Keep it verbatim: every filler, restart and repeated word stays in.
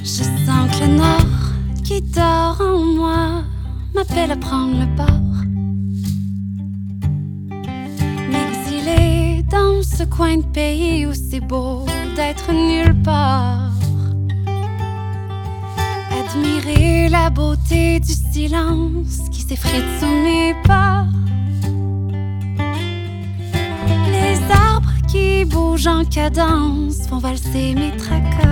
Je sens que le nord qui dort en moi m'appelle à prendre le bord. M'exiler dans ce coin de pays où c'est beau d'être nulle part. Admirer la beauté du silence qui s'effrite sous mes pas. Les arbres qui bougent en cadence font valser mes tracas.